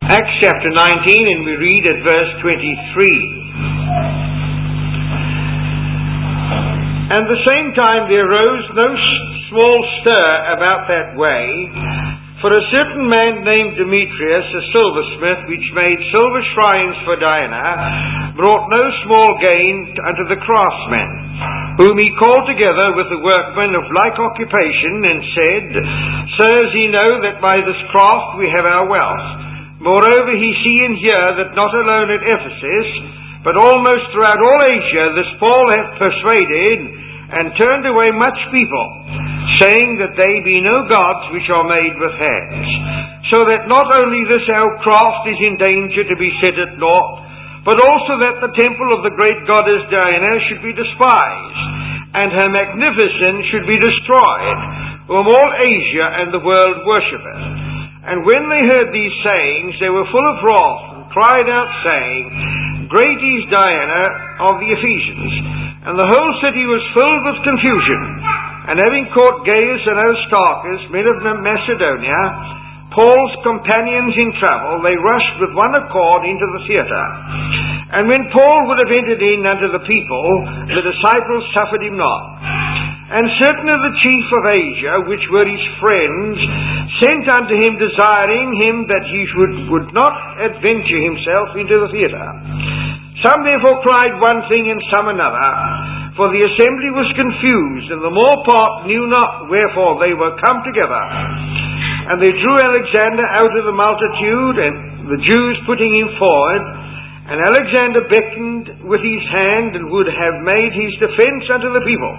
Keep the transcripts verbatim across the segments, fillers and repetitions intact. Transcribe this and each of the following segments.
Acts chapter nineteen, and we read at verse twenty-three. And at the same time there arose no small stir about that way, for a certain man named Demetrius, a silversmith, which made silver shrines for Diana, brought no small gain unto the craftsmen, whom he called together with the workmen of like occupation, and said, Sirs, ye know that by this craft we have our wealth. Moreover, he see and hear that not alone at Ephesus, but almost throughout all Asia, this Paul hath persuaded and turned away much people, saying that they be no gods which are made with hands. So that not only this our craft is in danger to be set at naught, but also that the temple of the great goddess Diana should be despised, and her magnificence should be destroyed, whom all Asia and the world worshippeth. And when they heard these sayings, they were full of wrath, and cried out, saying, Great is Diana of the Ephesians. And the whole city was filled with confusion. And having caught Gaius and Aristarchus, men of Macedonia, Paul's companions in travel, they rushed with one accord into the theatre. And when Paul would have entered in unto the people, the disciples suffered him not. And certain of the chief of Asia, which were his friends, sent unto him, desiring him that he would, would not adventure himself into the theatre. Some therefore cried one thing and some another, for the assembly was confused, and the more part knew not wherefore they were come together. And they drew Alexander out of the multitude, and the Jews putting him forward. And Alexander beckoned with his hand, and would have made his defence unto the people.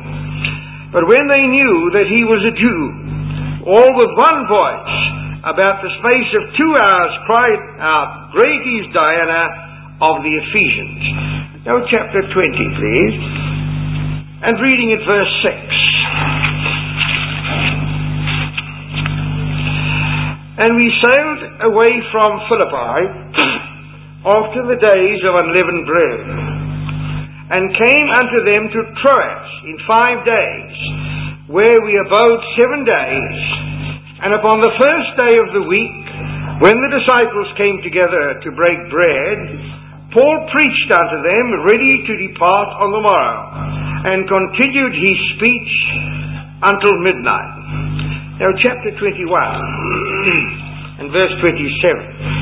But when they knew that he was a Jew, all with one voice, about the space of two hours, cried out, Great is Diana of the Ephesians. Now chapter twenty, please. And reading at verse six. And we sailed away from Philippi after the days of unleavened bread, and came unto them to Troas in five days, where we abode seven days. And upon the first day of the week, when the disciples came together to break bread, Paul preached unto them, ready to depart on the morrow, and continued his speech until midnight. Now chapter twenty-one and verse twenty-seven.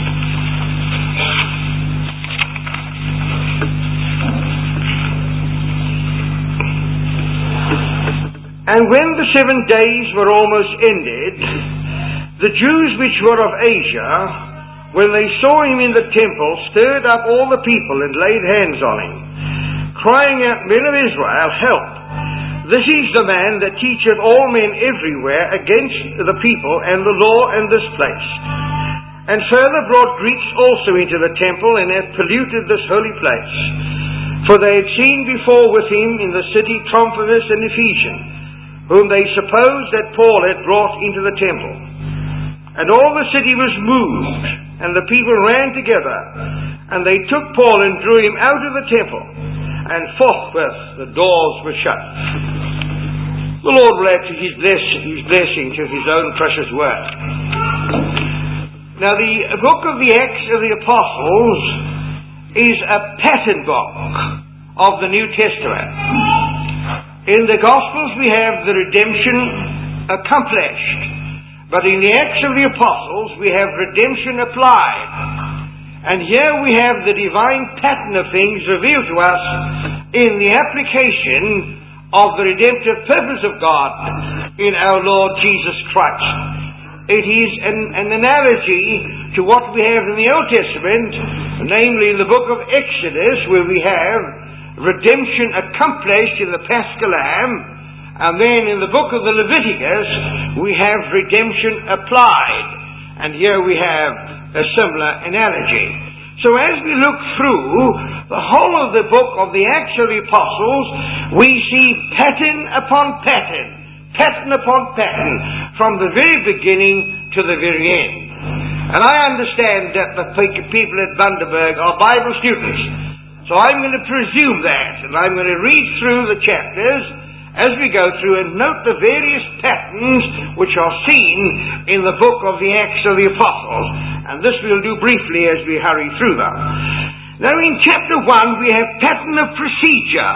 And when the seven days were almost ended, the Jews which were of Asia, when they saw him in the temple, stirred up all the people and laid hands on him, crying out, Men of Israel, help! This is the man that teacheth all men everywhere against the people and the law and this place. And further brought Greeks also into the temple, and hath polluted this holy place. For they had seen before with him in the city Trophimus and Ephesian, whom they supposed that Paul had brought into the temple. And all the city was moved, and the people ran together, and they took Paul and drew him out of the temple, and forthwith the doors were shut. The Lord will add to his, bless, his blessing to his own precious word. Now the book of the Acts of the Apostles is a pattern book of the New Testament. In the Gospels we have the redemption accomplished, but in the Acts of the Apostles we have redemption applied. And here we have the divine pattern of things revealed to us in the application of the redemptive purpose of God in our Lord Jesus Christ. It is an, an analogy to what we have in the Old Testament, namely in the book of Exodus, where we have redemption accomplished in the Paschal Lamb, and then in the book of the Leviticus we have redemption applied, and here we have a similar analogy. So as we look through the whole of the book of the Acts of the Apostles, we see pattern upon pattern, pattern upon pattern, from the very beginning to the very end. And I understand that the people at Bundaberg are Bible students, so I'm going to presume that, and I'm going to read through the chapters, as we go through and note the various patterns which are seen in the book of the Acts of the Apostles. And this we'll do briefly as we hurry through them. Now in chapter one we have pattern of procedure.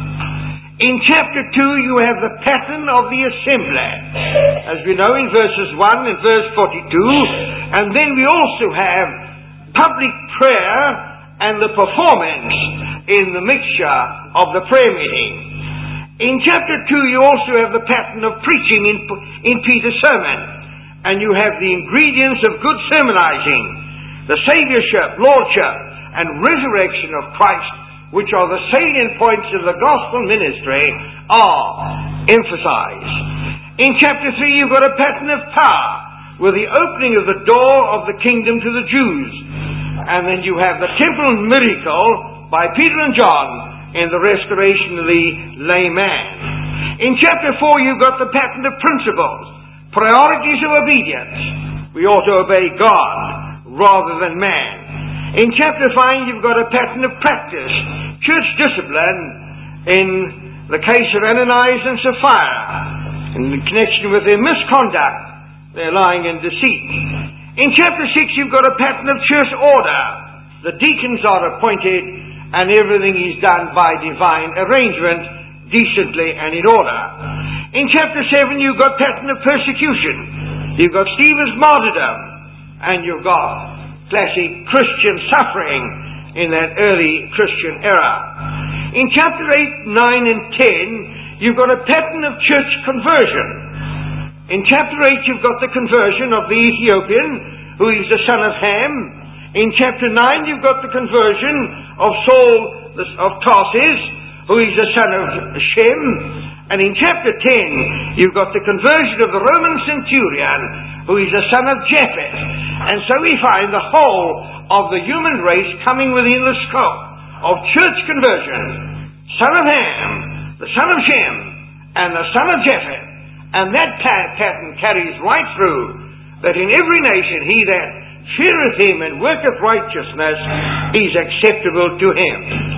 In chapter two you have the pattern of the assembly, as we know in verses one and verse forty-two. And then we also have public prayer and the performance in the mixture of the prayer meeting. In chapter two you also have the pattern of preaching in, in Peter's sermon, and you have the ingredients of good sermonizing, the saviourship, lordship, and resurrection of Christ, which are the salient points of the gospel ministry, are emphasized. In chapter three you've got a pattern of power, with the opening of the door of the kingdom to the Jews. And then you have the temple miracle by Peter and John in the restoration of the lame man. In chapter four you've got the pattern of principles, priorities of obedience. We ought to obey God rather than man. In chapter five you've got a pattern of practice, church discipline in the case of Ananias and Sapphira, in connection with their misconduct, their lying and deceit. In chapter six you've got a pattern of church order. The deacons are appointed and everything is done by divine arrangement, decently and in order. In chapter seven you've got pattern of persecution. You've got Stephen's martyrdom, and you've got classic Christian suffering in that early Christian era. In chapter eight, nine and ten you've got a pattern of church conversion. In chapter eight you've got the conversion of the Ethiopian, who is the son of Ham. In chapter nine you've got the conversion of Saul of Tarsus, who is the son of Shem. And in chapter ten you've got the conversion of the Roman centurion, who is the son of Japheth. And so we find the whole of the human race coming within the scope of church conversion. Son of Ham, the son of Shem, and the son of Japheth. And that pattern carries right through, that in every nation he that feareth him and worketh righteousness is acceptable to him.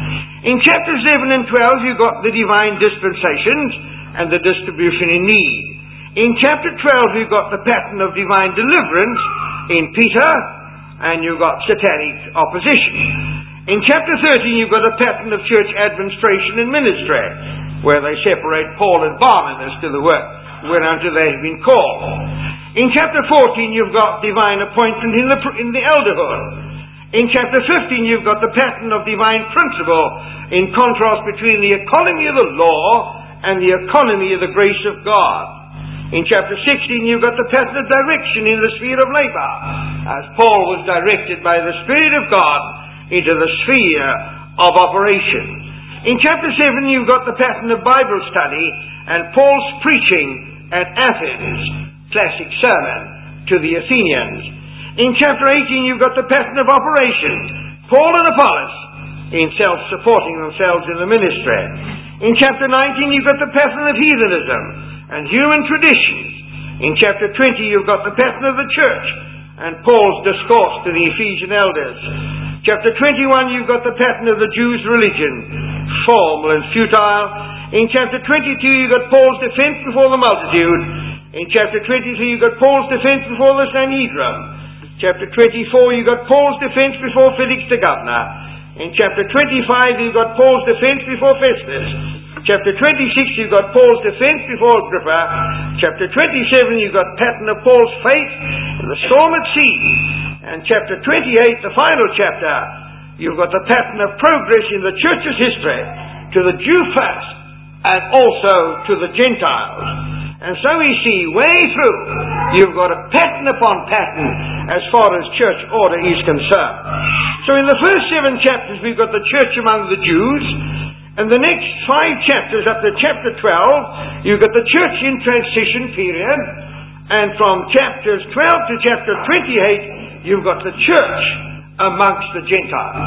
In chapters eleven and twelve you've got the divine dispensations and the distribution in need. In chapter twelve you've got the pattern of divine deliverance in Peter, and you've got satanic opposition. In chapter thirteen you've got a pattern of church administration and ministry, where they separate Paul and Barnabas to the work whereunto they have been called. In chapter fourteen you've got divine appointment in the, in the elderhood. In chapter fifteen you've got the pattern of divine principle, in contrast between the economy of the law and the economy of the grace of God. In chapter sixteen you've got the pattern of direction in the sphere of labor, as Paul was directed by the Spirit of God into the sphere of operation. In chapter seven you've got the pattern of Bible study and Paul's preaching at Athens, classic sermon to the Athenians. In chapter eighteen you've got the pattern of operation, Paul and Apollos in self-supporting themselves in the ministry. In chapter nineteen you've got the pattern of heathenism and human traditions. In chapter twenty you've got the pattern of the church and Paul's discourse to the Ephesian elders. Chapter twenty-one you've got the pattern of the Jews' religion, formal and futile. In chapter twenty-two you've got Paul's defense before the multitude. In chapter twenty-three you've got Paul's defense before the Sanhedrin. Chapter twenty-four you've got Paul's defense before Felix the governor. In chapter twenty-five you've got Paul's defense before Festus. Chapter twenty-six you've got Paul's defense before Agrippa. Chapter twenty-seven you've got pattern of Paul's faith in the storm at sea. And chapter twenty-eight, the final chapter, you've got the pattern of progress in the church's history, to the Jew first and also to the Gentiles. And so we see way through, you've got a pattern upon pattern as far as church order is concerned. So in the first seven chapters we've got the church among the Jews, and the next five chapters up to chapter twelve, you've got the church in transition period, and from chapters twelve to chapter twenty-eight, you've got the church amongst the Gentiles.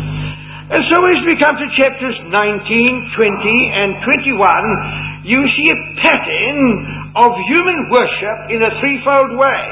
And so as we come to chapters nineteen, twenty, and twenty-one, you see a pattern of human worship in a threefold way.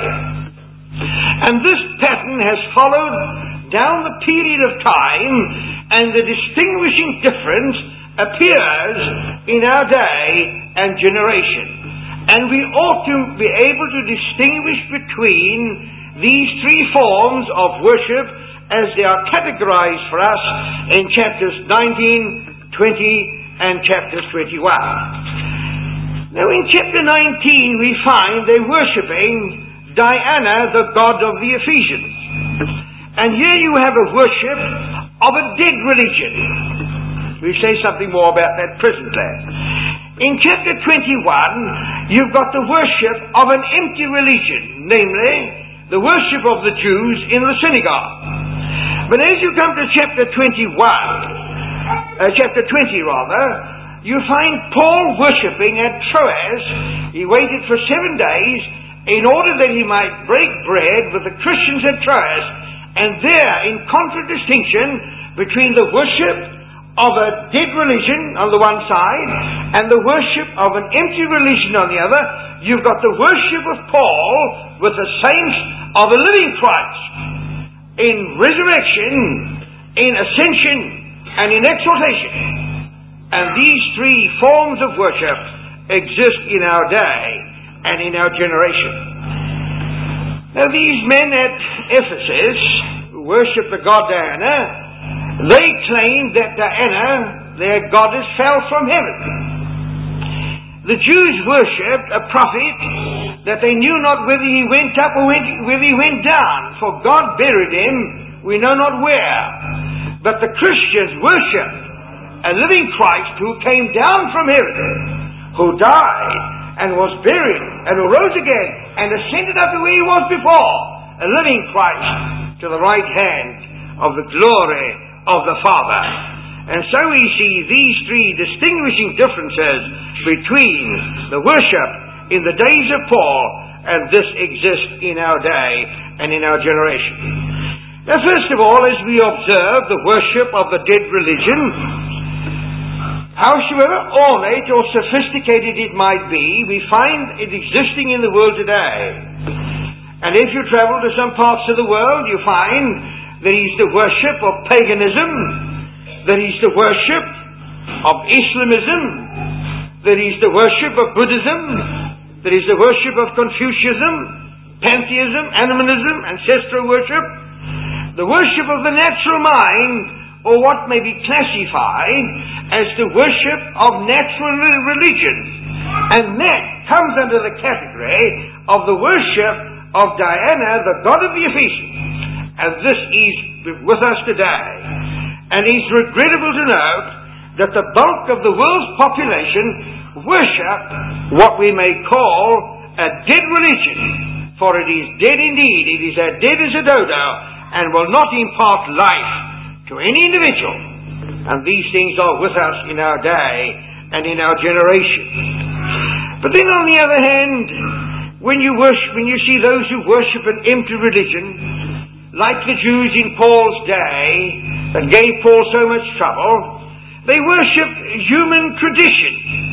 And this pattern has followed down the period of time, and the distinguishing difference appears in our day and generation. And we ought to be able to distinguish between these three forms of worship as they are categorized for us in chapters nineteen, twenty, and chapter twenty-one. Now in chapter nineteen we find they're worshipping Diana, the god of the Ephesians. And here you have a worship of a dead religion. We'll say something more about that presently. In chapter twenty-one, you've got the worship of an empty religion, namely, the worship of the Jews in the synagogue. But as you come to chapter twenty-one, uh, chapter twenty rather, you find Paul worshipping at Troas. He waited for seven days in order that he might break bread with the Christians at Troas, and there, in contradistinction between the worship of a dead religion on the one side and the worship of an empty religion on the other, you've got the worship of Paul with the saints of a living Christ in resurrection, in ascension, and in exaltation. And these three forms of worship exist in our day and in our generation. Now these men at Ephesus who worship the god Diana, they claimed that Diana, their goddess, fell from heaven. The Jews worshipped a prophet that they knew not whether he went up or whether he went down, for God buried him, we know not where. But the Christians worshipped a living Christ who came down from heaven, who died and was buried and who rose again and ascended up to where he was before, a living Christ to the right hand of the glory of the Father. And so we see these three distinguishing differences between the worship in the days of Paul, and this exists in our day and in our generation. Now first of all, as we observe the worship of the dead religion, howsoever ornate or sophisticated it might be, we find it existing in the world today. And if you travel to some parts of the world, you find there is the worship of paganism, there is the worship of Islamism, there is the worship of Buddhism, there is the worship of Confucianism, pantheism, animalism, ancestral worship, the worship of the natural mind, or what may be classified as the worship of natural religions. And that comes under the category of the worship of Diana, the god of the Ephesians. And this is with us today. And it's regrettable to note that the bulk of the world's population worship what we may call a dead religion. For it is dead indeed. It is as dead as a dodo and will not impart life to any individual. And these things are with us in our day and in our generation. But then on the other hand, when you worship, when you see those who worship an empty religion, like the Jews in Paul's day, that gave Paul so much trouble, they worshipped human tradition.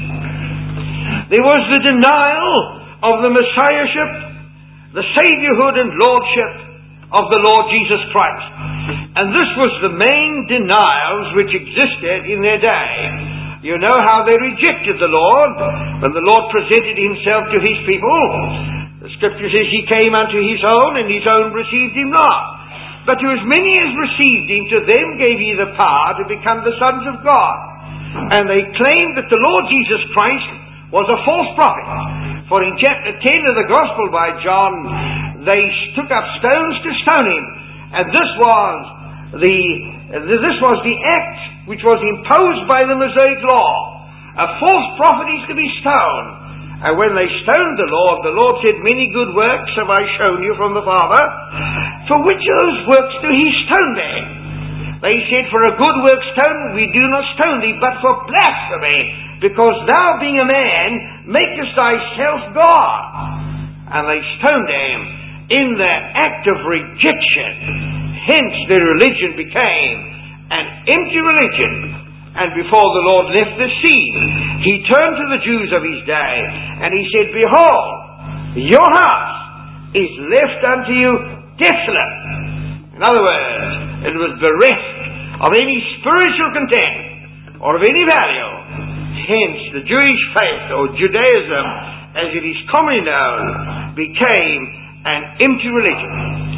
There was the denial of the Messiahship, the Saviourhood and Lordship of the Lord Jesus Christ. And this was the main denials which existed in their day. You know how they rejected the Lord when the Lord presented himself to his people. The scripture says he came unto his own, and his own received him not. But to as many as received him, to them gave he the power to become the sons of God. And they claimed that the Lord Jesus Christ was a false prophet. For in chapter ten of the Gospel by John, they took up stones to stone him. And this was the this was the act which was imposed by the Mosaic law. A false prophet is to be stoned. And when they stoned the Lord, the Lord said, "Many good works have I shown you from the Father. For which of those works do he stone them?" They said, "For a good work stone, we do not stone thee, but for blasphemy, because thou being a man, makest thyself God." And they stoned them in their act of rejection. Hence their religion became an empty religion. And before the Lord left the scene, he turned to the Jews of his day, and he said, "Behold, your house is left unto you desolate." In other words, it was bereft of any spiritual content. or of any value. Hence, the Jewish faith, or Judaism, as it is commonly known, became an empty religion.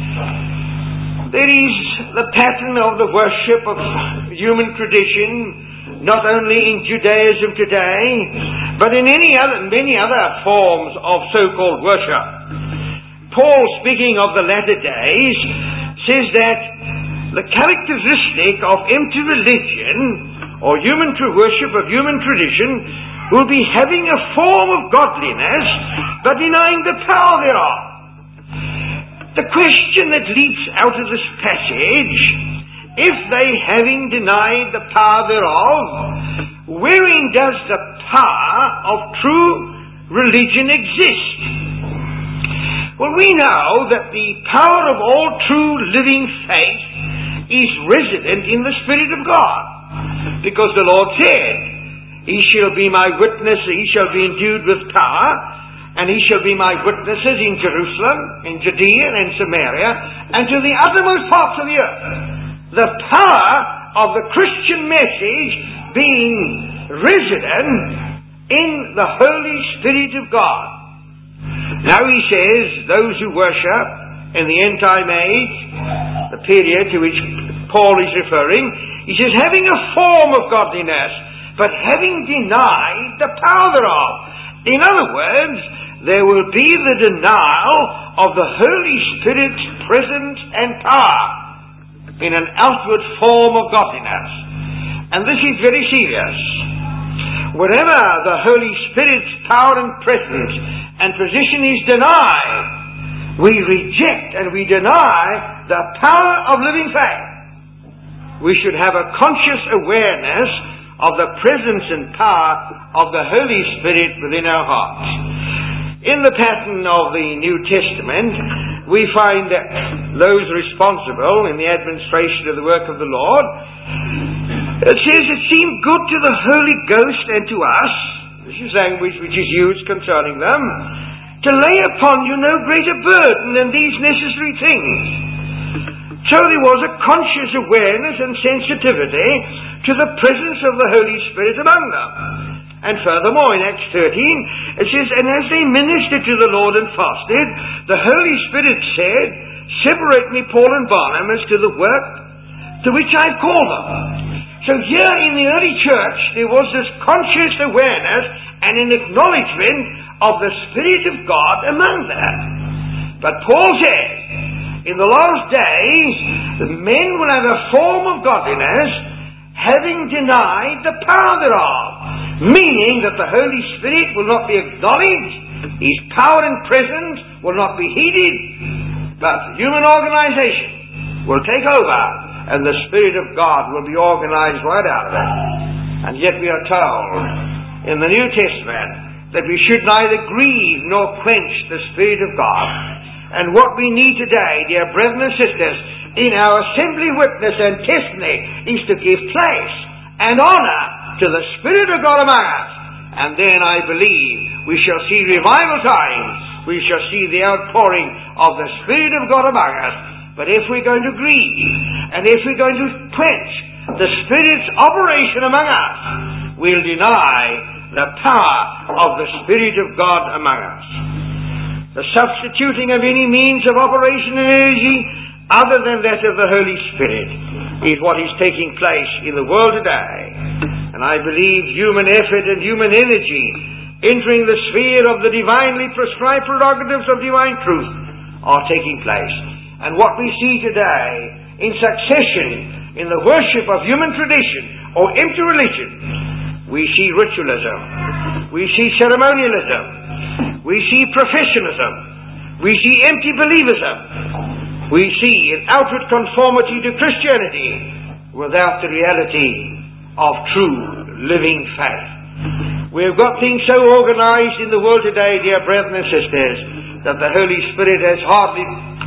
There is the pattern of the worship of human tradition, not only in Judaism today, but in any other, many other forms of so-called worship. Paul, speaking of the latter days, says that the characteristic of empty religion, or human true worship of human tradition, will be having a form of godliness, but denying the power thereof. The question that leaps out of this passage, if they having denied the power thereof, wherein does the power of true religion exist? Well, we know that the power of all true living faith is resident in the Spirit of God, because the Lord said, He shall be my witness, He shall be endued with power, and He shall be my witnesses in Jerusalem, in Judea, and in Samaria, and to the uttermost parts of the earth. The power of the Christian message being resident in the Holy Spirit of God. Now he says, those who worship in the end time age, the period to which Paul is referring, he says, having a form of godliness, but having denied the power thereof. In other words, there will be the denial of the Holy Spirit's presence and power in an outward form of godliness. And this is very serious. Wherever the Holy Spirit's power and presence and position is denied, we reject and we deny the power of living faith. We should have a conscious awareness of the presence and power of the Holy Spirit within our hearts. In the pattern of the New Testament, we find that those responsible in the administration of the work of the Lord, it says it seemed good to the Holy Ghost and to us, this is language which is used concerning them, to lay upon you no greater burden than these necessary things. So there was a conscious awareness and sensitivity to the presence of the Holy Spirit among them. And furthermore, in Acts thirteen, it says, and as they ministered to the Lord and fasted, the Holy Spirit said, separate me, Paul and Barnabas, to the work to which I have called them. So here in the early church, there was this conscious awareness and an acknowledgement of the Spirit of God among them. But Paul said, in the last days, the men will have a form of godliness, having denied the power thereof, meaning that the Holy Spirit will not be acknowledged, His power and presence will not be heeded, but human organization will take over, and the Spirit of God will be organized right out of it. And yet we are told in the New Testament that we should neither grieve nor quench the Spirit of God. And what we need today, dear brethren and sisters, in our assembly witness and testimony, is to give place and honor to the Spirit of God among us. And then I believe we shall see revival times. We shall see the outpouring of the Spirit of God among us. But if we're going to grieve, and if we're going to quench the Spirit's operation among us, we'll deny the power of the Spirit of God among us. The substituting of any means of operation and energy other than that of the Holy Spirit is what is taking place in the world today. And I believe human effort and human energy entering the sphere of the divinely prescribed prerogatives of divine truth are taking place. And what we see today in succession in the worship of human tradition or empty religion, we see ritualism, we see ceremonialism, we see professionalism, we see empty believism, we see an outward conformity to Christianity without the reality of true living faith. We've got things so organized in the world today, dear brethren and sisters, that the Holy Spirit has hardly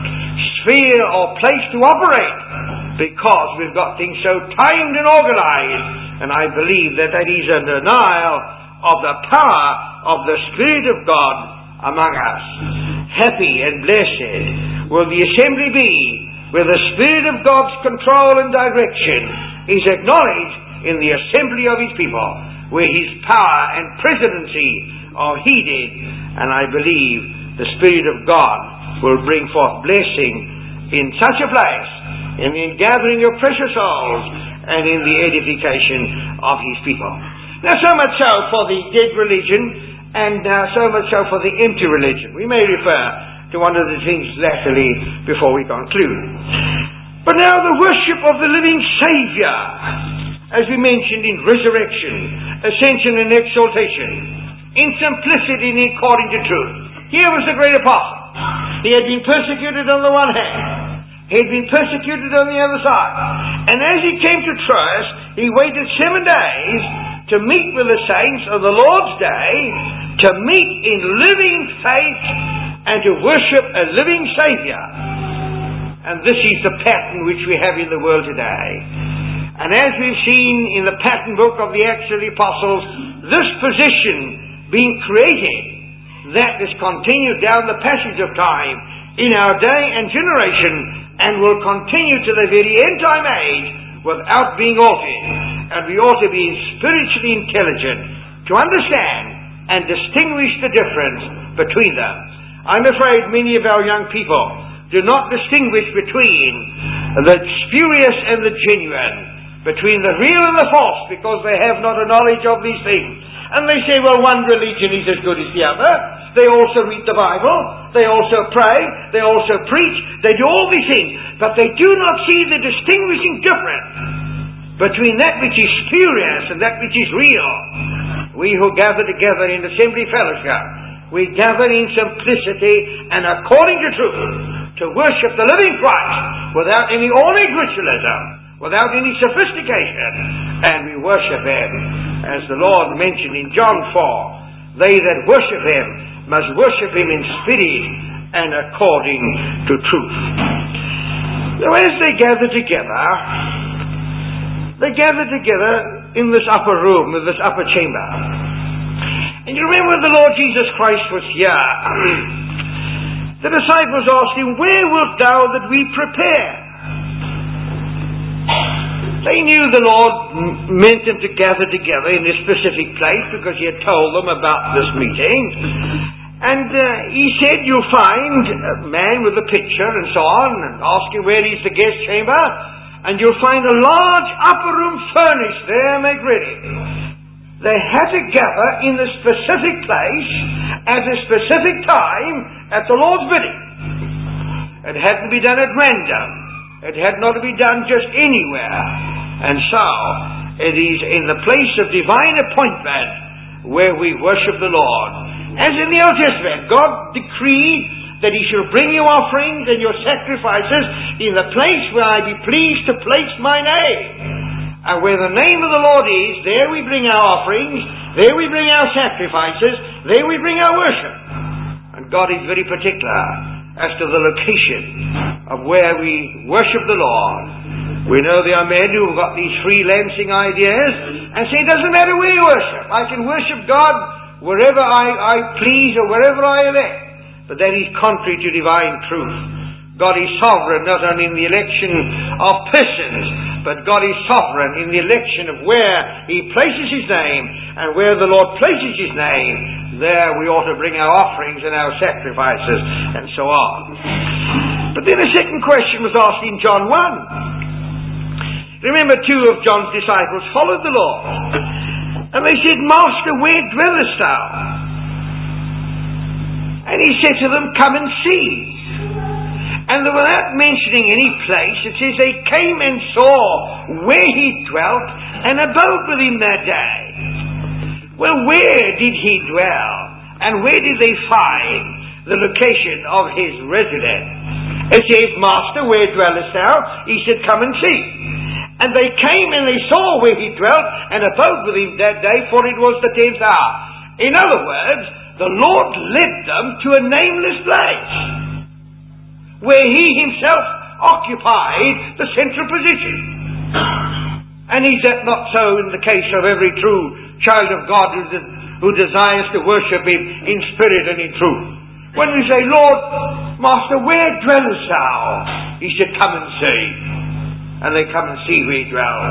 sphere or place to operate, because we've got things so timed and organized. And I believe that that is a denial of the power of the Spirit of God among us. Happy and blessed will the assembly be where the Spirit of God's control and direction is acknowledged in the assembly of his people, where his power and presidency are heeded, and I believe the Spirit of God will bring forth blessing in such a place, in the gathering of precious souls, and in the edification of his people. Now, so much so for the dead religion, and uh, so much so for the empty religion. We may refer to one of the things latterly before we conclude. But now the worship of the living Saviour, as we mentioned in resurrection, ascension and exaltation, in simplicity and according to truth. Here was the great apostle. He had been persecuted on the one hand. He had been persecuted on the other side. And as he came to Troas, he waited seven days to meet with the saints of the Lord's day, to meet in living faith and to worship a living Saviour. And this is the pattern which we have in the world today. And as we've seen in the pattern book of the Acts of the Apostles, this position being created, that is continued down the passage of time in our day and generation, and will continue to the very end time age without being altered. And we ought to be spiritually intelligent to understand and distinguish the difference between them. I'm afraid many of our young people do not distinguish between the spurious and the genuine, between the real and the false, because they have not a knowledge of these things. And they say, well, one religion is as good as the other. They also read the Bible. They also pray. They also preach. They do all these things. But they do not see the distinguishing difference between that which is spurious and that which is real. We who gather together in assembly fellowship, we gather in simplicity and according to truth to worship the living Christ without any ornate ritualism, without any sophistication, and we worship Him as the Lord mentioned in John four. They that worship Him must worship Him in spirit and according to truth. So as they gather together, they gather together in this upper room, in this upper chamber. And you remember the Lord Jesus Christ was here. The disciples asked Him, where wilt thou that we prepare? They knew the Lord meant them to gather together in this specific place because He had told them about this meeting. And uh, He said, you'll find a man with a pitcher and so on, and ask him where is the guest chamber, and you'll find a large upper room furnished there, make ready. They had to gather in the specific place at a specific time at the Lord's bidding. It hadn't been done at random. It had not to be done just anywhere. And so, it is in the place of divine appointment where we worship the Lord. As in the Old Testament, God decreed that He should bring your offerings and your sacrifices in the place where I be pleased to place my name. And where the name of the Lord is, there we bring our offerings, there we bring our sacrifices, there we bring our worship. And God is very particular as to the location of where we worship the Lord. We know there are men who have got these freelancing ideas and say, it doesn't matter where you worship. I can worship God wherever I, I please or wherever I elect. But that is contrary to divine truth. God is sovereign not only in the election of persons, but God is sovereign in the election of where He places His name, and where the Lord places His name, there we ought to bring our offerings and our sacrifices, and so on. But then a second question was asked in John one. Remember, two of John's disciples followed the Lord, and they said, Master, where dwellest thou? And He said to them, come and see. And without mentioning any place, it says they came and saw where He dwelt and abode with Him that day. Well, where did He dwell? And where did they find the location of His residence? It says, Master, where dwellest thou? He said, come and see. And they came and they saw where He dwelt and abode with Him that day, for it was the tenth hour. In other words, the Lord led them to a nameless place, where He Himself occupied the central position. And is that not so in the case of every true child of God who, de- who desires to worship Him in spirit and in truth? When we say, Lord, Master, where dwellest thou? He said, come and see. And they come and see where He dwells.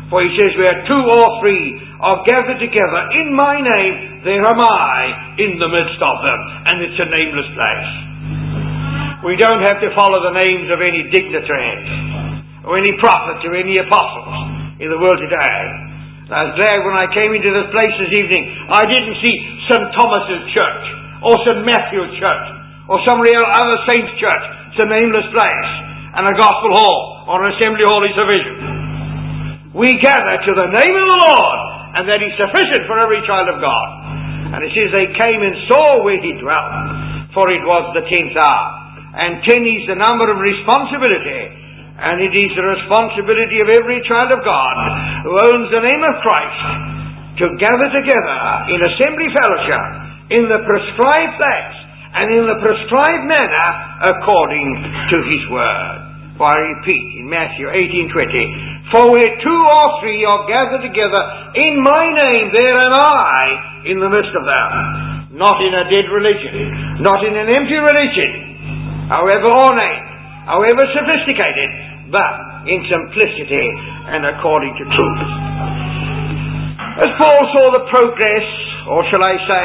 For he says, where two or three are gathered together in my name, there am I in the midst of them. And it's a nameless place. We don't have to follow the names of any dignitaries, or any prophets, or any apostles in the world today. I was glad when I came into this place this evening, I didn't see Saint Thomas's church, or Saint Matthew's church, or some real other saint's church. It's a nameless place. And a gospel hall, or an assembly hall is sufficient. We gather to the name of the Lord, and that is sufficient for every child of God. And it says they came and saw where he dwelt, for it was the tenth hour. And ten is the number of responsibility, and it is the responsibility of every child of God who owns the name of Christ to gather together in assembly fellowship in the prescribed place and in the prescribed manner according to his word. For I repeat in Matthew eighteen twenty, for where two or three are gathered together in my name, there am I in the midst of them. Not in a dead religion, not in an empty religion, however ornate, however sophisticated, but in simplicity and according to truth. As Paul saw the progress, or shall I say,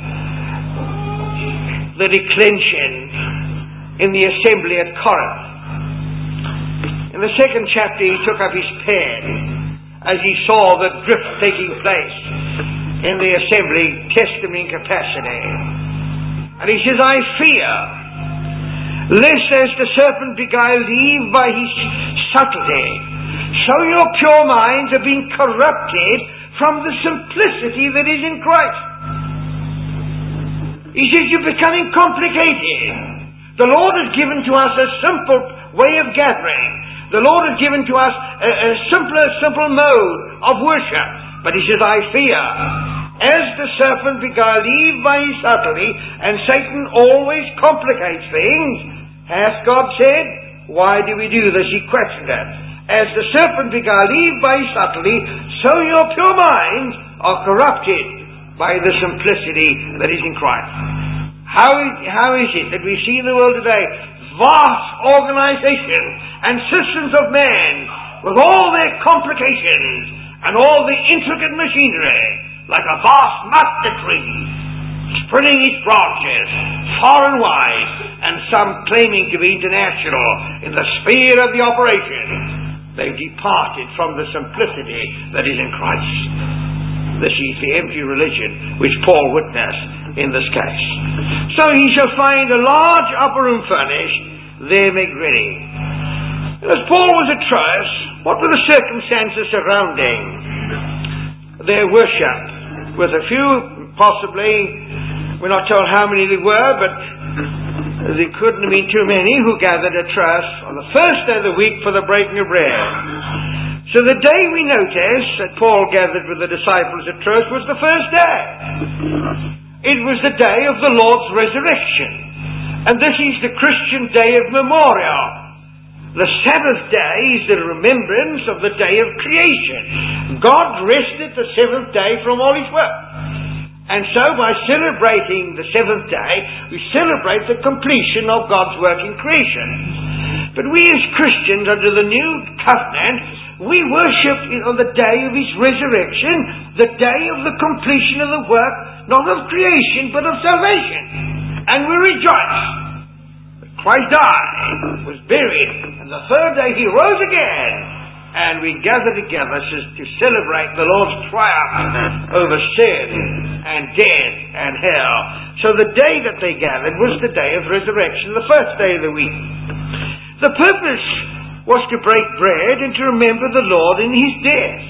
the declension in the assembly at Corinth, in the second chapter he took up his pen as he saw the drift taking place in the assembly, testimony capacity. And he says, I fear lest as the serpent beguiled Eve by his subtlety, so your pure minds have been corrupted from the simplicity that is in Christ. He says, you're becoming complicated. The Lord has given to us a simple way of gathering. The Lord has given to us a, a simpler, simple mode of worship. But he says, I fear, as the serpent beguiled Eve by his subtlety, and Satan always complicates things, hath God said, why do we do this? He questioned it. As the serpent beguiled Eve by his subtlety, so your pure minds are corrupted by the simplicity that is in Christ. How, how is it that we see in the world today vast organization and systems of man with all their complications and all the intricate machinery, like a vast mustard tree, spreading its branches far and wide, and some claiming to be international in the sphere of the operation? They've departed from the simplicity that is in Christ. This is the empty religion which Paul witnessed in this case. So he shall find a large upper room furnished, there make ready. As Paul was at Troas, what were the circumstances surrounding their worship? With a few, possibly, we're not told how many there were, but there couldn't have been too many who gathered at Troas on the first day of the week for the breaking of bread. So the day we notice that Paul gathered with the disciples at Troas was the first day. It was the day of the Lord's resurrection. And this is the Christian day of memorial. The Sabbath day is the remembrance of the day of creation. God rested the seventh day from all his work. And so by celebrating the seventh day, we celebrate the completion of God's work in creation. But we as Christians under the new covenant, we worship on the day of his resurrection, the day of the completion of the work, not of creation, but of salvation. And we rejoice. Christ died, was buried, and the third day he rose again. And we gather together to celebrate the Lord's triumph over sin and death and hell. So the day that they gathered was the day of resurrection, the first day of the week. The purpose was to break bread and to remember the Lord in his death.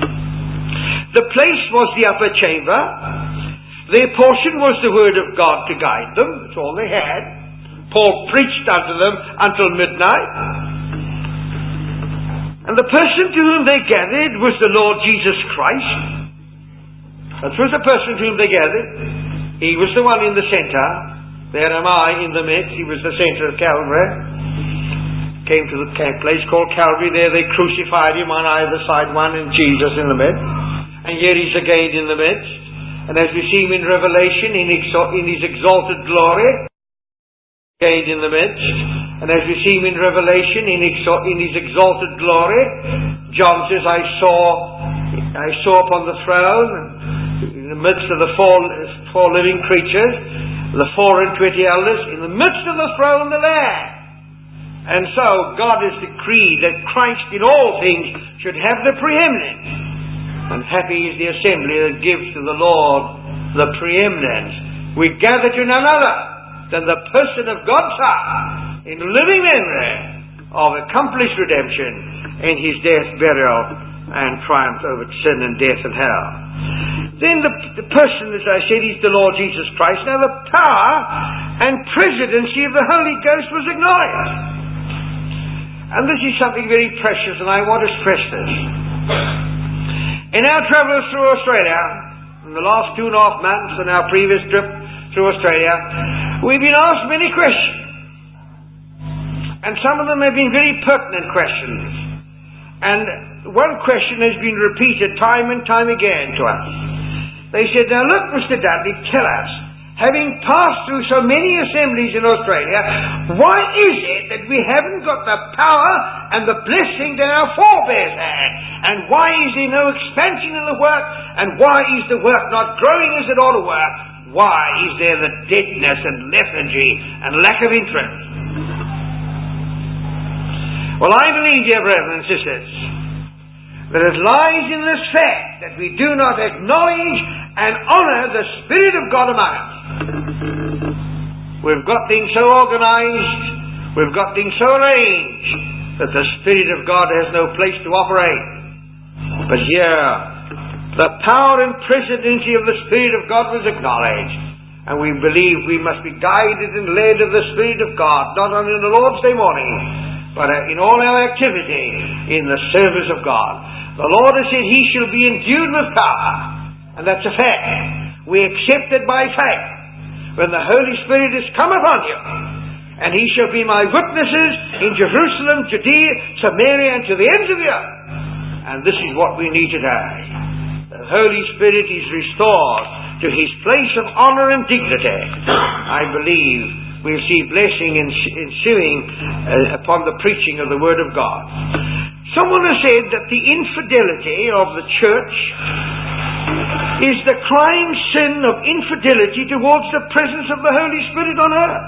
The place was the upper chamber. Their portion was the word of God to guide them. That's all they had. Paul preached unto them until midnight. And the person to whom they gathered was the Lord Jesus Christ. That was the person to whom they gathered. He was the one in the center. There am I in the midst. He was the center of Calvary. Came to the place called Calvary. There they crucified him on either side, one and Jesus in the midst. And here he's again in the midst. And as we see him in Revelation, in, exo- in his exalted glory, again in the midst. And as we see him in Revelation, in, exo- in his exalted glory, John says, I saw, I saw upon the throne, in the midst of the four, four living creatures, the four and twenty elders, in the midst of the throne, the Lamb. And so God has decreed that Christ in all things should have the preeminence. And happy is the assembly that gives to the Lord the preeminence. We gather to none other than the person of God's Son in living memory of accomplished redemption in His death, burial, and triumph over sin and death and hell. Then the, the person, as I said, is the Lord Jesus Christ. Now the power and presidency of the Holy Ghost was acknowledged. And this is something very precious, and I want to stress this. In our travels through Australia, in the last two and a half months and our previous trip through Australia, we've been asked many questions. And some of them have been very pertinent questions. And one question has been repeated time and time again to us. They said, now look, Mister Dudley, tell us, having passed through so many assemblies in Australia, why is it that we haven't got the power and the blessing that our forebears had? And why is there no expansion in the work? And why is the work not growing as it ought to work? Why is there the deadness and lethargy and lack of interest? Well, I believe, dear brethren and sisters, that it lies in this fact that we do not acknowledge and honour the Spirit of God among us. We've got things so organised, we've got things so arranged, that the Spirit of God has no place to operate. But here, the power and presidency of the Spirit of God was acknowledged, and we believe we must be guided and led of the Spirit of God, not only on the Lord's Day morning, but in all our activity in the service of God. The Lord has said He shall be endued with power, and that's a fact. We accept it by faith. When the Holy Spirit is come upon you, and He shall be my witnesses in Jerusalem, Judea, Samaria, and to the ends of the earth. And this is what we need today. The Holy Spirit is restored to His place of honour and dignity. I believe we'll see blessing ensuing uh, upon the preaching of the Word of God. Someone has said that the infidelity of the church is the crying sin of infidelity towards the presence of the Holy Spirit on earth.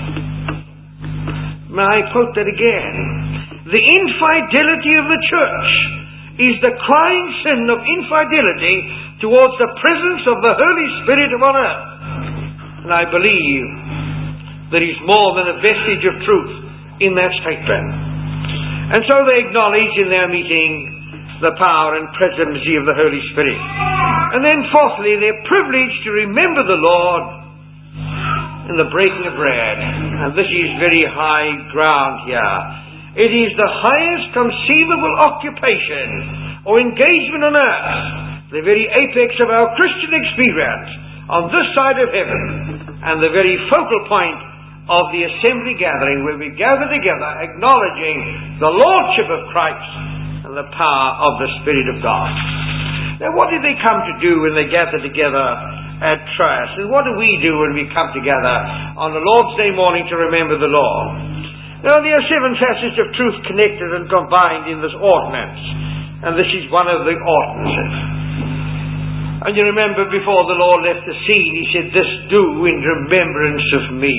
May I quote that again? The infidelity of the church is the crying sin of infidelity towards the presence of the Holy Spirit on earth. And I believe there is more than a vestige of truth in that statement. And so they acknowledge in their meeting the power and presidency of the Holy Spirit. And then fourthly, they're privileged to remember the Lord in the breaking of bread. And this is very high ground here. It is the highest conceivable occupation or engagement on earth, the very apex of our Christian experience on this side of heaven, and the very focal point of the assembly gathering, where we gather together acknowledging the Lordship of Christ and the power of the Spirit of God. Now, what did they come to do when they gathered together at Troas? And what do we do when we come together on the Lord's Day morning to remember the Lord? Now, there are seven facets of truth connected and combined in this ordinance, and this is one of the ordinances. And you remember before the Lord left the scene, He said, "This do in remembrance of me."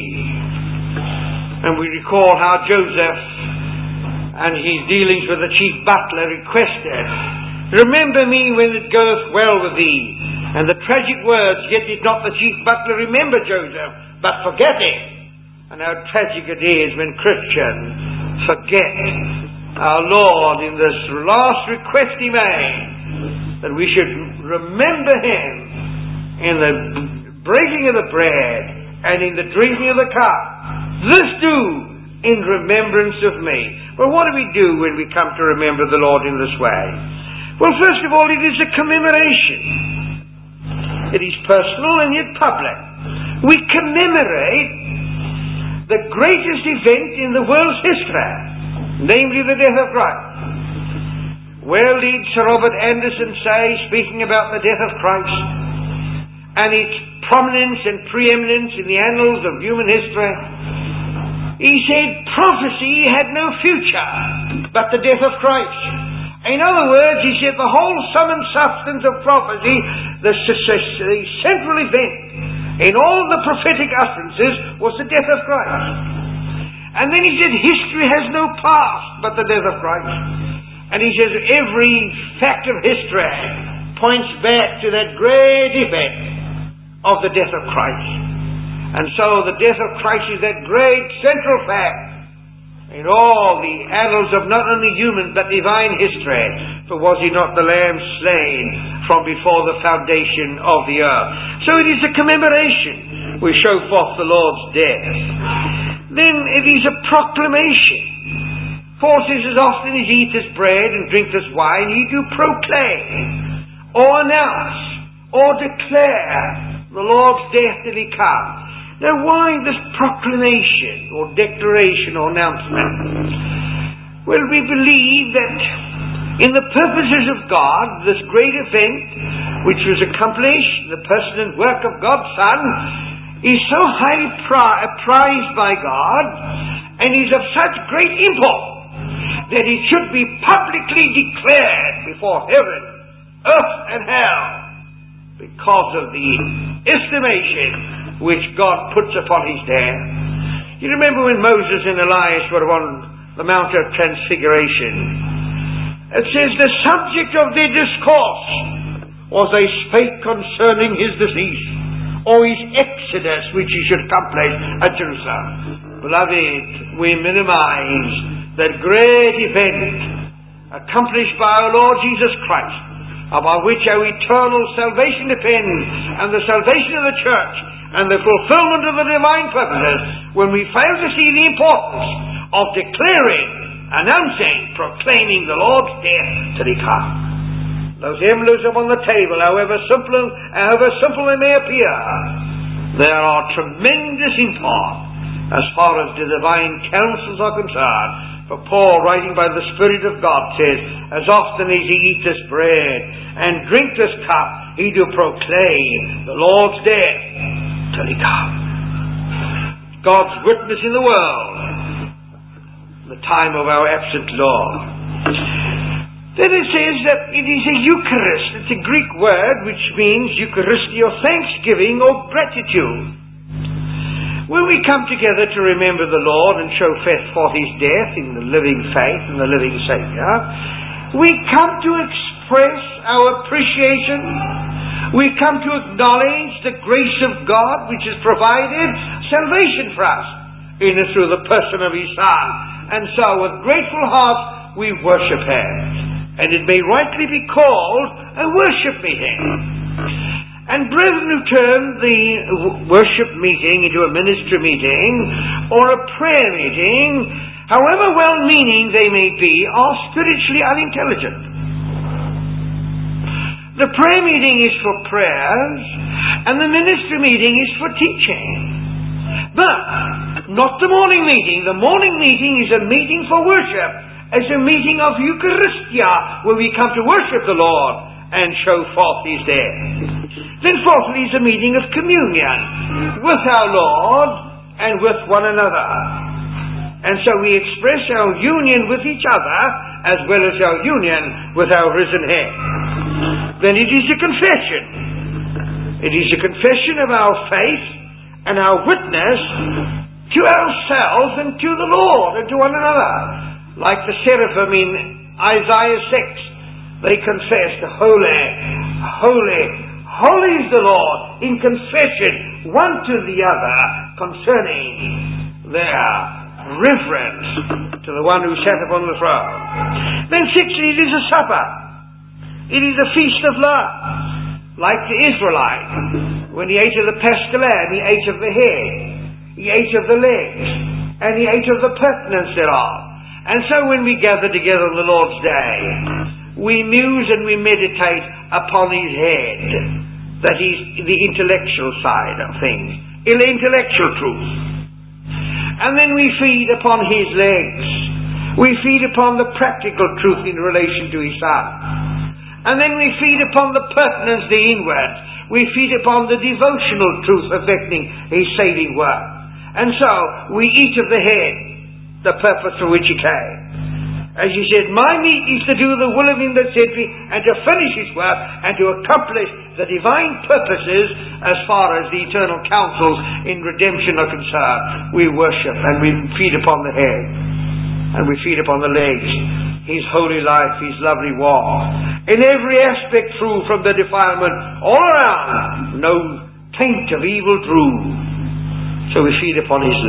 And we recall how Joseph and his dealings with the chief butler requested, "Remember me when it goeth well with thee." And the tragic words, "Yet did not the chief butler remember Joseph, but forget him." And how tragic it is when Christians forget our Lord in this last request He made, that we should remember Him in the breaking of the bread and in the drinking of the cup. This do in remembrance of me. Well, what do we do when we come to remember the Lord in this way? Well, first of all, it is a commemoration. It is personal and yet public. We commemorate the greatest event in the world's history, namely the death of Christ. Well did Sir Robert Anderson say, speaking about the death of Christ and its prominence and preeminence in the annals of human history, he said prophecy had no future but the death of Christ. In other words, he said the whole sum and substance of prophecy, the, the central event in all the prophetic utterances was the death of Christ. And then he said history has no past but the death of Christ. And he says every fact of history points back to that great event of the death of Christ. And so the death of Christ is that great central fact in all the annals of not only human but divine history. For was he not the Lamb slain from before the foundation of the earth? So it is a commemoration. We show forth the Lord's death. Then it is a proclamation. For says, as often as ye eat this bread and drink this wine, ye do proclaim, or announce, or declare the Lord's death till he come. Now why this proclamation, or declaration, or announcement? Well, we believe that in the purposes of God, this great event, which was accomplished, the person and work of God's Son, is so highly pri- prized by God, and is of such great import, that it should be publicly declared before heaven, earth, and hell, because of the estimation which God puts upon his death. You remember when Moses and Elias were on the Mount of Transfiguration? It says the subject of their discourse was they spake concerning his decease, or his exodus which he should accomplish at Jerusalem. Beloved, we minimize that great event accomplished by our Lord Jesus Christ, upon which our eternal salvation depends, and the salvation of the church, and the fulfillment of the divine purposes, when we fail to see the importance of declaring, announcing, proclaiming the Lord's death till he come. Those emblems upon the table, however simple, however simple they may appear, they are tremendous import as far as the divine counsels are concerned. For Paul, writing by the Spirit of God, says, as often as ye eat this bread and drink this cup, he do proclaim the Lord's death till he come. God's witness in the world, the time of our absent Lord. Then it says that it is a Eucharist. It's a Greek word which means Eucharistia, or thanksgiving or gratitude. When we come together to remember the Lord and show forth his death in the living faith and the living Saviour, we come to express our appreciation. We come to acknowledge the grace of God which has provided salvation for us in and through the person of his Son. And so with grateful hearts we worship him. And it may rightly be called a worship meeting. And brethren who turn the worship meeting into a ministry meeting or a prayer meeting, however well-meaning they may be, are spiritually unintelligent. The prayer meeting is for prayers, and the ministry meeting is for teaching. But not the morning meeting. The morning meeting is a meeting for worship, as a meeting of Eucharistia, where we come to worship the Lord and show forth his death. Then fourthly is a meeting of communion with our Lord and with one another. And so we express our union with each other as well as our union with our risen head. Then it is a confession. It is a confession of our faith and our witness to ourselves and to the Lord and to one another. Like the seraphim in Isaiah six, they confessed, holy, holy, holy is the Lord, in confession one to the other concerning their reverence to the one who sat upon the throne. Then sixthly, it is a supper. It is a feast of love. Like the Israelite, when he ate of the paschal lamb, he ate of the head, he ate of the legs, and he ate of the purtenance thereof. And so when we gather together on the Lord's Day, we muse and we meditate upon his head. That is the intellectual side of things, intellectual truth. And then we feed upon his legs. We feed upon the practical truth in relation to his Son. And then we feed upon the pertinence, the inward. We feed upon the devotional truth affecting his saving work. And so we eat of the head, the purpose for which he came. As he said, my meat is to do the will of him that sent me, and to finish his work, and to accomplish the divine purposes as far as the eternal counsels in redemption are concerned. We worship, and we feed upon the head, and we feed upon the legs, his holy life, his lovely walk. In every aspect through, from the defilement all around, no taint of evil through. So we feed upon his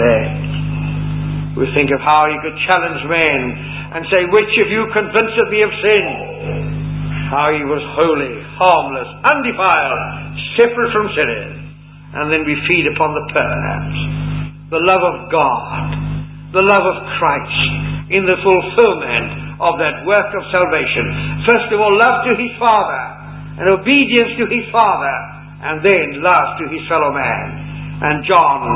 legs. We think of how he could challenge men and say, which of you convinceth me of sin? How he was holy, harmless, undefiled, separate from sinners. And then we feed upon the pertinence, the love of God, the love of Christ in the fulfillment of that work of salvation. First of all, love to his Father and obedience to his Father, and then love to his fellow man. And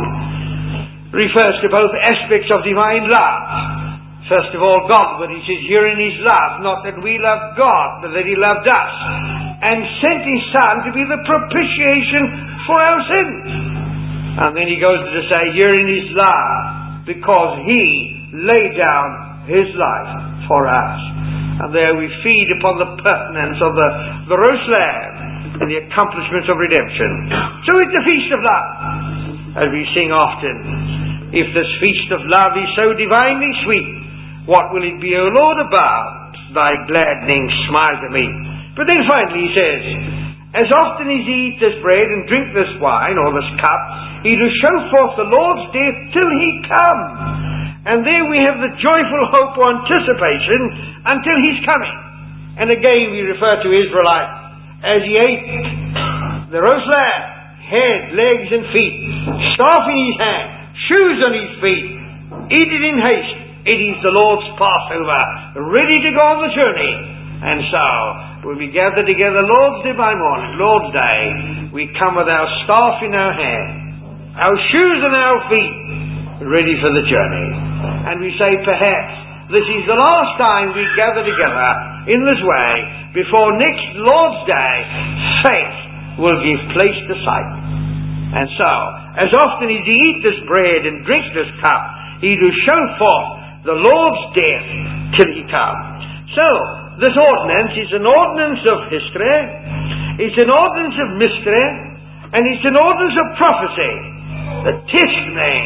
John refers to both aspects of divine love. First of all, God, but he says, here in his love, not that we loved God, but that he loved us, and sent his Son to be the propitiation for our sins. And then he goes to say, here in his love, because he laid down his life for us. And there we feed upon the pertinence of the, the roast lamb and the accomplishments of redemption. So it's a feast of love, as we sing often. If this feast of love is so divinely sweet, what will it be, O Lord, about thy gladdening smile to me? But then finally he says, as often as ye eat this bread and drink this wine, or this cup, ye do show forth the Lord's death till he come. And there we have the joyful hope or anticipation until his coming. And again we refer to Israelites as he ate the roast lamb, head, legs and feet, staff in his hand, shoes on his feet, eat it in haste. It is the Lord's Passover, ready to go on the journey. And so, when we gather together Lord's Day by morning, Lord's Day, we come with our staff in our hand, our shoes on our feet, ready for the journey. And we say, perhaps this is the last time we gather together in this way, before next Lord's Day, faith will give place to sight. And so, as often as ye eat this bread and drink this cup, ye do show forth the Lord's death till he come. So, this ordinance is an ordinance of history, it's an ordinance of mystery, and it's an ordinance of prophecy. The testimony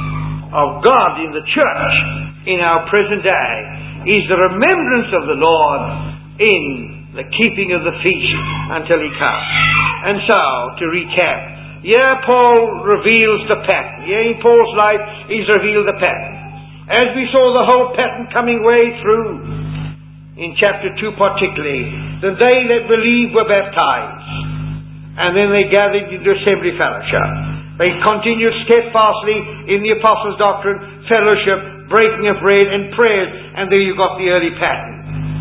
of God in the church in our present day is the remembrance of the Lord in the keeping of the feast until he comes. And so, to recap, here Paul reveals the pattern. Here in Paul's life he's revealed the pattern. As we saw the whole pattern coming way through, in chapter two particularly, that they that believed were baptized, and then they gathered into assembly fellowship. They continued steadfastly in the apostles' doctrine, fellowship, breaking of bread, and prayers, and there you got the early pattern.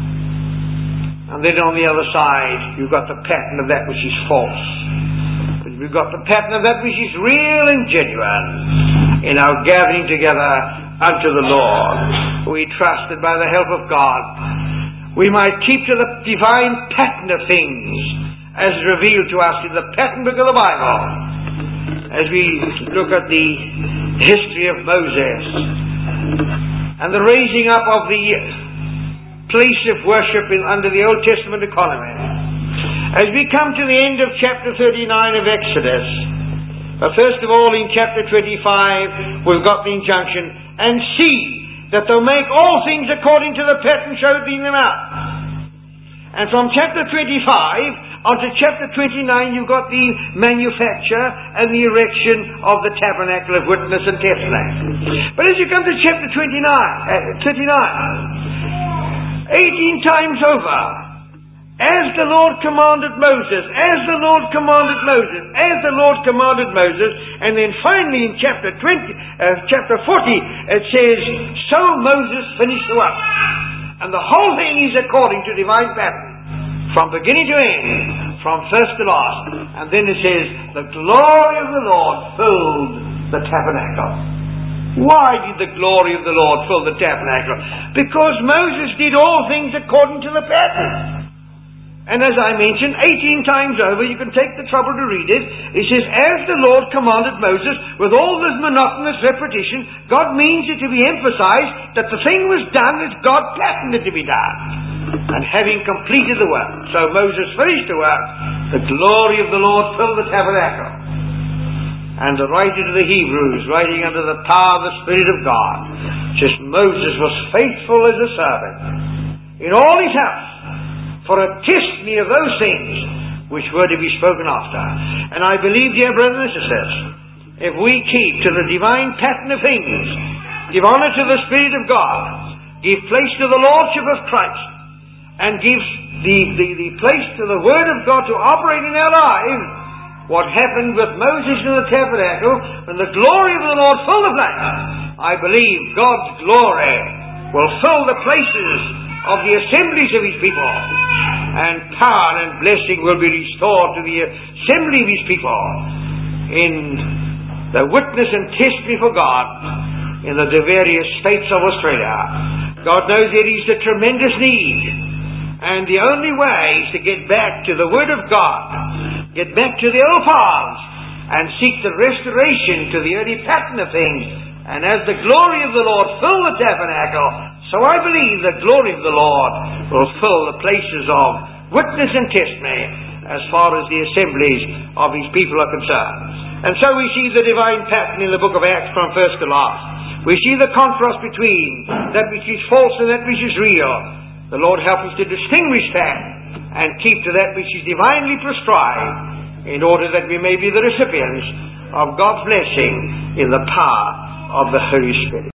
And then on the other side, you've got the pattern of that which is false. But we've got the pattern of that which is real and genuine in our gathering together unto the Lord. We trust that by the help of God we might keep to the divine pattern of things as revealed to us in the pattern book of the Bible. As we look at the history of Moses and the raising up of the place of worship in, under the Old Testament economy, as we come to the end of chapter thirty-nine of Exodus, but first of all in chapter twenty-five we've got the injunction, and see that thou make all things according to the pattern showed thee in the mount. And from chapter twenty-five on to chapter twenty-nine you've got the manufacture and the erection of the tabernacle of witness and testimony. But as you come to chapter twenty-nine, uh, twenty-nine, eighteen times over, as the Lord commanded Moses, as the Lord commanded Moses, as the Lord commanded Moses, and then finally in chapter twenty, uh, chapter forty, it says, so Moses finished the work. And the whole thing is according to divine pattern, from beginning to end, from first to last. And then it says, the glory of the Lord filled the tabernacle. Why did the glory of the Lord fill the tabernacle? Because Moses did all things according to the pattern. And as I mentioned, eighteen times over, you can take the trouble to read it. It says, as the Lord commanded Moses, with all this monotonous repetition, God means it to be emphasized that the thing was done as God planned it to be done. And having completed the work, so Moses finished the work, the glory of the Lord filled the tabernacle. And the writer to the Hebrews, writing under the power of the Spirit of God, says Moses was faithful as a servant in all his house, for a testimony of those things which were to be spoken after. And I believe, dear brothers and sisters, if we keep to the divine pattern of things, give honor to the Spirit of God, give place to the Lordship of Christ, and give the, the, the place to the Word of God to operate in our lives, what happened with Moses in the tabernacle, when the glory of the Lord filled the place, I believe God's glory will fill the places of the assemblies of His people, and power and blessing will be restored to the assembly of His people in the witness and testimony for God in the various states of Australia. God knows there is a tremendous need, and the only way is to get back to the Word of God, get back to the old paths, and seek the restoration to the early pattern of things. And as the glory of the Lord fill the tabernacle, so I believe the glory of the Lord will fill the places of witness and testimony as far as the assemblies of His people are concerned. And so we see the divine pattern in the book of Acts from first to last. We see the contrast between that which is false and that which is real. The Lord help us to distinguish that and keep to that which is divinely prescribed, in order that we may be the recipients of God's blessing in the power of the Holy Spirit.